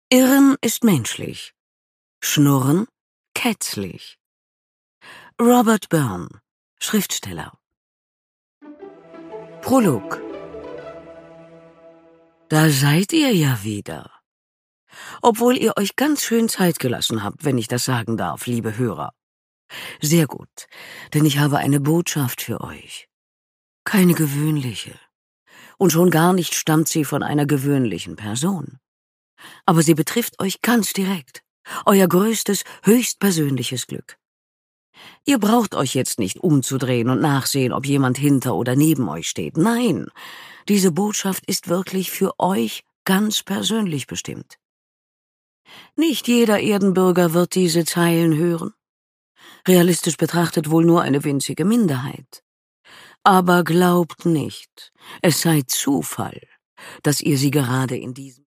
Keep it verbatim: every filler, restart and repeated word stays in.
Irren ist menschlich, Schnurren kätzlich. Robert Burns, Schriftsteller. Prolog. Da seid ihr ja wieder. Obwohl ihr euch ganz schön Zeit gelassen habt, wenn ich das sagen darf, liebe Hörer. Sehr gut, denn ich habe eine Botschaft für euch. Keine gewöhnliche. Und schon gar nicht stammt sie von einer gewöhnlichen Person. Aber sie betrifft euch ganz direkt. Euer größtes, höchstpersönliches Glück. Ihr braucht euch jetzt nicht umzudrehen und nachsehen, ob jemand hinter oder neben euch steht. Nein, diese Botschaft ist wirklich für euch ganz persönlich bestimmt. Nicht jeder Erdenbürger wird diese Zeilen hören. Realistisch betrachtet wohl nur eine winzige Minderheit. Aber glaubt nicht, es sei Zufall, dass ihr sie gerade in diesem